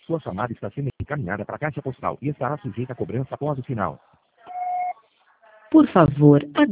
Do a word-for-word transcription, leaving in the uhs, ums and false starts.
Sua chamada está sendo encaminhada para a caixa postal e estará sujeita a cobrança após o sinal. Por favor,